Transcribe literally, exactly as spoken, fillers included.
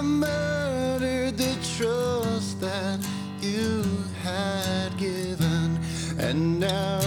I murdered the trust that you had given, and now